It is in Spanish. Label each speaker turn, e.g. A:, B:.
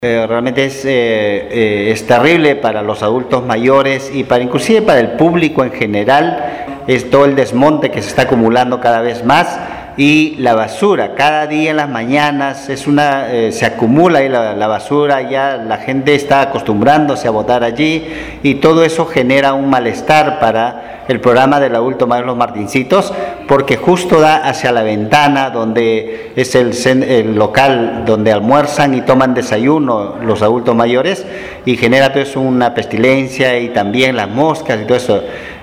A: Realmente es terrible para los adultos mayores y para inclusive para el público en general. Es todo el desmonte que se está acumulando cada vez más, y la basura cada día en las mañanas se acumula ahí la basura. Ya la gente está acostumbrándose a botar allí, y todo eso genera un malestar para el programa del adulto mayor Los Martincitos, porque justo da hacia la ventana donde es el local donde almuerzan y toman desayuno los adultos mayores, y genera todo eso una pestilencia, y también las moscas y todo eso.